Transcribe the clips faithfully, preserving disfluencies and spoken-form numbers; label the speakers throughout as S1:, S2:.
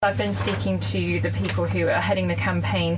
S1: I've been speaking to the people who are heading the campaign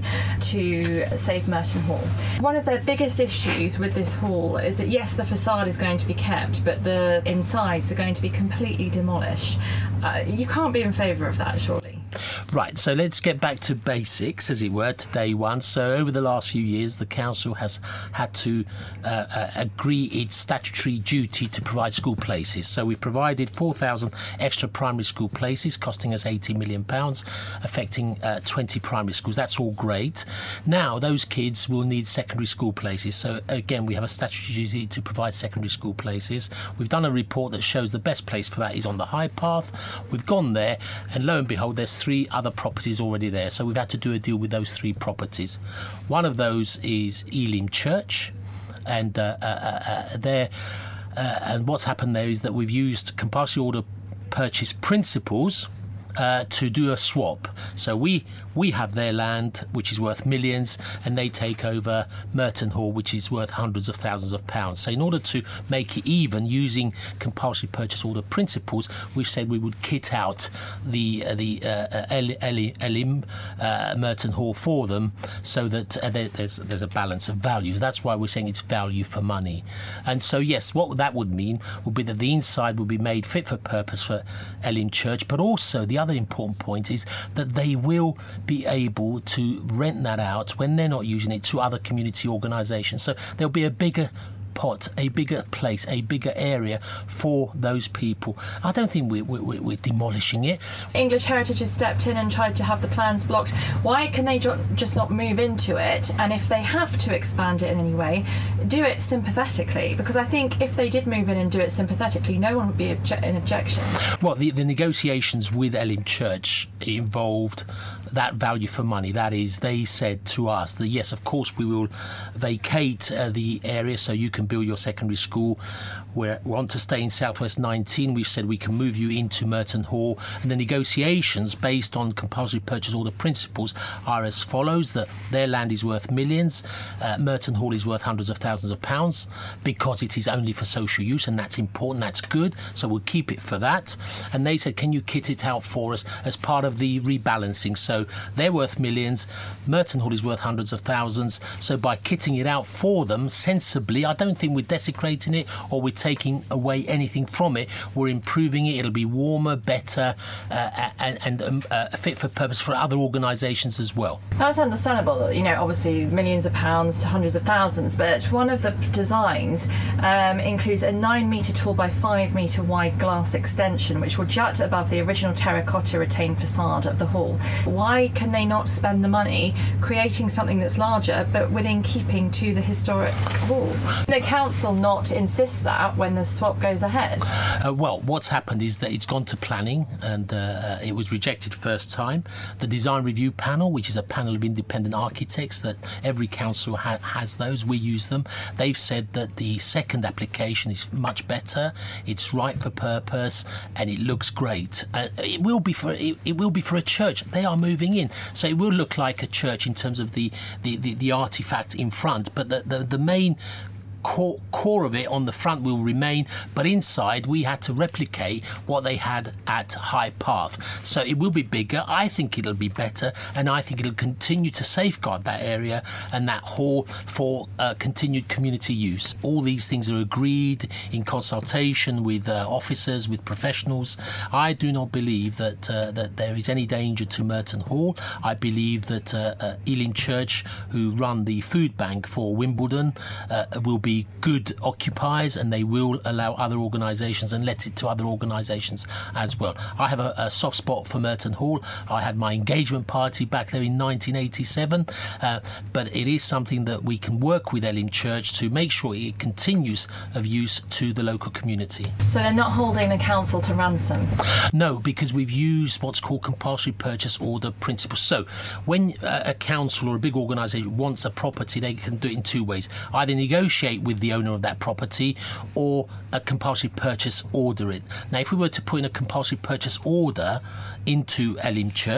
S1: to save Merton Hall. One of their biggest issues with this hall is that, yes, the facade is going to be kept, but the insides are going to be completely demolished. Uh, you can't be in favour of that, surely.
S2: Right, so let's get back to basics, as it were, to day one. So over the last few years, the council has had to uh, uh, agree its statutory duty to provide school places. So we provided four thousand extra primary school places, costing us eighty million pounds, affecting uh, twenty primary schools. That's all great. Now, those kids will need secondary school places. So again, we have a statutory duty to provide secondary school places. We've done a report that shows the best place for that is on the High Path. We've gone there, and lo and behold, there's three other properties already there, so we've had to do a deal with those three properties. One of those is Elim Church, and uh, uh, uh, there uh, and what's happened there is that we've used compulsory order purchase principles Uh, to do a swap. So we we have their land, which is worth millions, and they take over Merton Hall, which is worth hundreds of thousands of pounds. So in order to make it even, using compulsory purchase order principles, we've said we would kit out the uh, the uh, El- El- Elim uh, Merton Hall for them, so that uh, there, there's there's a balance of value. That's why we're saying it's value for money. And so yes, what that would mean would be that the inside would be made fit for purpose for Elim Church, but also the other important point is that they will be able to rent that out when they're not using it to other community organisations. So there'll be a bigger pot, a bigger place, a bigger area for those people. I don't think we're, we're, we're demolishing it.
S1: English Heritage has stepped in and tried to have the plans blocked. Why can they jo- just not move into it? And if they have to expand it in any way, do it sympathetically. Because I think if they did move in and do it sympathetically, no one would be obje- in objection.
S2: Well, the, the negotiations with Elim Church involved that value for money. That is, they said to us that, yes, of course, we will vacate uh, the area so you can build your secondary school. We're, we want to stay in Southwest nineteen. We've said we can move you into Merton Hall. And the negotiations, based on compulsory purchase order principles, are as follows: that their land is worth millions, uh, Merton Hall is worth hundreds of thousands of pounds, because it is only for social use, and that's important, that's good, so we'll keep it for that. And they said, can you kit it out for us as part of the rebalancing? So they're worth millions, Merton Hall is worth hundreds of thousands, so by kitting it out for them sensibly, I don't think we're desecrating it or we're taking away anything from it. We're improving it. It'll be warmer, better, uh, and, and um, uh, fit for purpose for other organisations as well.
S1: That's understandable. You know, obviously millions of pounds to hundreds of thousands, but one of the designs um, includes a nine metre tall by five metre wide glass extension, which will jut above the original terracotta retained facade of the hall. Why can they not spend the money creating something that's larger, but within keeping to the historic hall? The council not insist that when the swap goes ahead?
S2: Uh, well, what's happened is that it's gone to planning, and uh, it was rejected first time. The design review panel, which is a panel of independent architects that every council ha- has those, we use them. They've said that the second application is much better, it's right for purpose, and it looks great. Uh, it will be for it, it will be for a church. They are moving in, so it will look like a church in terms of the the, the, the artifact in front, but the the, the main Core, core of it on the front will remain, but inside we had to replicate what they had at High Path. So it will be bigger. I think it'll be better, and I think it'll continue to safeguard that area and that hall for uh, continued community use. All these things are agreed in consultation with uh, officers, with professionals. I do not believe that uh, that there is any danger to Merton Hall. I believe that uh, uh, Elim Church, who run the food bank for Wimbledon, uh, will be good occupiers, and they will allow other organisations and let it to other organisations as well. I have a, a soft spot for Merton Hall. I had my engagement party back there in nineteen eighty-seven, uh, but it is something that we can work with Elim Church to make sure it continues of use to the local community.
S1: So they're not holding the council to ransom?
S2: No, because we've used what's called compulsory purchase order principles. So when a council or a big organisation wants a property, they can do it in two ways: either negotiate with the owner of that property, or a compulsory purchase order it. Now, if we were to put in a compulsory purchase order into Elim Church,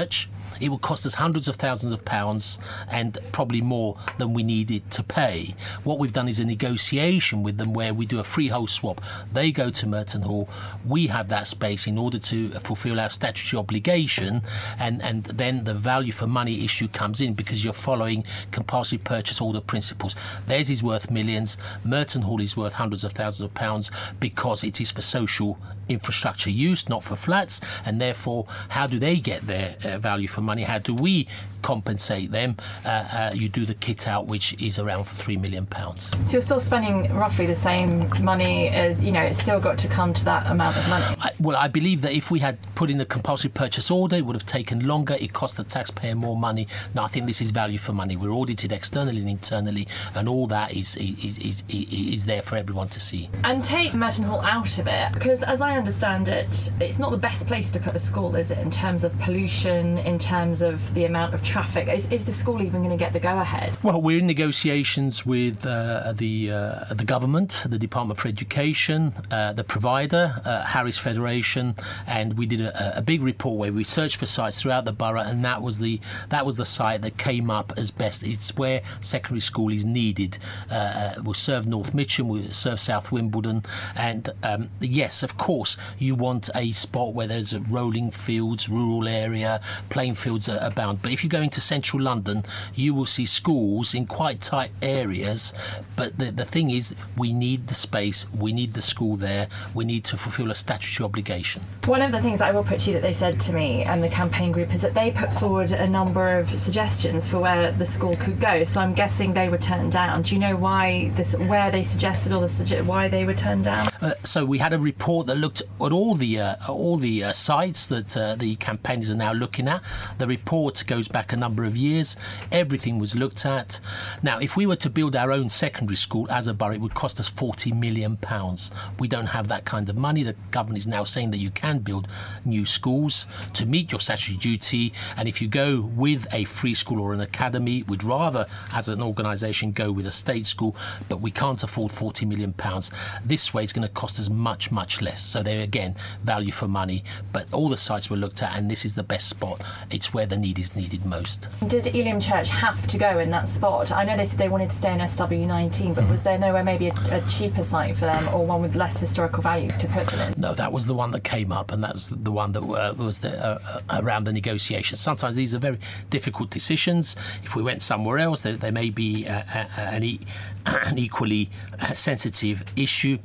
S2: it would cost us hundreds of thousands of pounds and probably more than we needed to pay. What we've done is a negotiation with them where we do a freehold swap. They go to Merton Hall, we have that space in order to fulfil our statutory obligation, and, and then the value for money issue comes in because you're following compulsory purchase order principles. Theirs is worth millions, Merton Hall is worth hundreds of thousands of pounds because it is for social infrastructure use, not for flats, and therefore how do they get their uh, value for money? How do we compensate them? Uh, uh, you do the kit out, which is around for three million pounds.
S1: So you're still spending roughly the same money as, you know, it's still got to come to that amount of money.
S2: I, well, I believe that if we had put in a compulsory purchase order, it would have taken longer. It cost the taxpayer more money. Now, I think this is value for money. We're audited externally and internally, and all that is is is, is, is there for everyone to see.
S1: And take Merton Hall out of it, because as I understand it, it's not the best place to put a school, is it, in terms of pollution, in terms of the amount of traffic? Is, is the school even going to get the go-ahead?
S2: Well, we're in negotiations with uh, the uh, the government, the Department for Education, uh, the provider, uh, Harris Federation, and we did a, a big report where we searched for sites throughout the borough, and that was the that was the site that came up as best. It's where secondary school is needed. Uh, we'll serve North Mitcham, we'll serve South Wimbledon, and um, yes, of course, you want a spot where there's a rolling fields, rural area, playing fields are abound. But if you go into central London, you will see schools in quite tight areas. But the, the thing is, we need the space, we need the school there, we need to fulfil a statutory obligation.
S1: One of the things I will put to you that they said to me and the campaign group is that they put forward a number of suggestions for where the school could go. So I'm guessing they were turned down. Do you know why this, where they suggested or the suge- why they were turned down?
S2: Uh, so we had a report that looked at all the uh, all the uh, sites that uh, the campaigners are now looking at. The report goes back a number of years. Everything was looked at. Now, if we were to build our own secondary school as a borough, it would cost us forty million pounds. We don't have that kind of money. The government is now saying that you can build new schools to meet your statutory duty, and if you go with a free school or an academy, we'd rather, as an organisation, go with a state school, but we can't afford forty million pounds. This way it's going to cost us much, much less. So there again, value for money, but all the sites were looked at, and this is the best spot. It's where the need is needed most.
S1: Did Elim Church have to go in that spot? I know they said they wanted to stay in S W nineteen, but mm. was there nowhere maybe a, a cheaper site for them, or one with less historical value to put them in?
S2: No, that was the one that came up, and that's the one that uh, was the, uh, around the negotiations. Sometimes these are very difficult decisions. If we went somewhere else, there, there may be uh, uh, an, e- an equally uh, sensitive issue.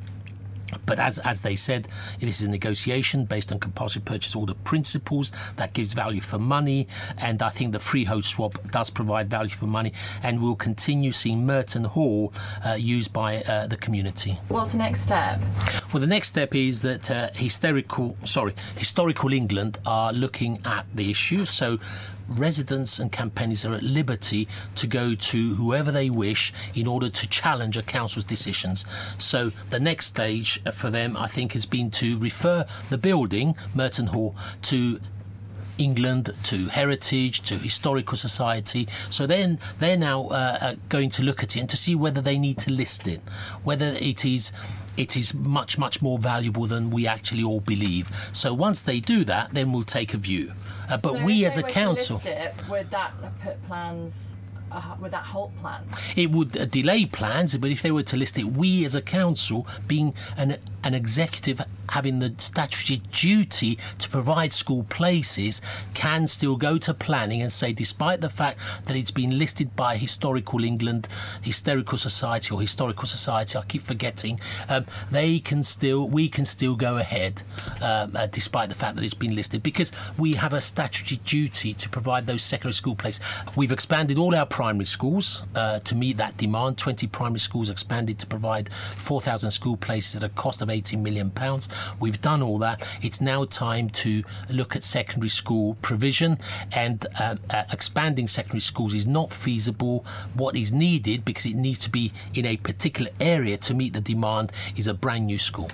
S2: But as as they said, this is a negotiation based on compulsory purchase order principles that gives value for money, and I think the freehold swap does provide value for money, and we'll continue seeing Merton Hall uh, used by uh, the community.
S1: What's the next step?
S2: Well, the next step is that uh, historical, sorry, Historical England are looking at the issue. So residents and campaigners are at liberty to go to whoever they wish in order to challenge a council's decisions. So the next stage for them, I think, has been to refer the building, Merton Hall, to England, to Heritage, to Historical Society. So then they're now uh, going to look at it and to see whether they need to list it, whether it is it is much, much more valuable than we actually all believe. So once they do that, then we'll take a view. Uh, but
S1: so
S2: we
S1: if
S2: as
S1: they
S2: a
S1: were
S2: council...
S1: To list it, would that put plans... Uh, would that halt plans?
S2: It would uh, delay plans, but if they were to list it, we as a council, being an an executive having the statutory duty to provide school places, can still go to planning and say, despite the fact that it's been listed by Historical England, Historical Society or Historical Society, I keep forgetting, um, they can still, we can still go ahead um, uh, despite the fact that it's been listed, because we have a statutory duty to provide those secondary school places. We've expanded all our primary schools uh, to meet that demand. twenty primary schools expanded to provide four thousand school places at a cost of eighteen million pounds. We've done all that. It's now time to look at secondary school provision, and uh, uh, expanding secondary schools is not feasible. What is needed, because it needs to be in a particular area to meet the demand, is a brand new school.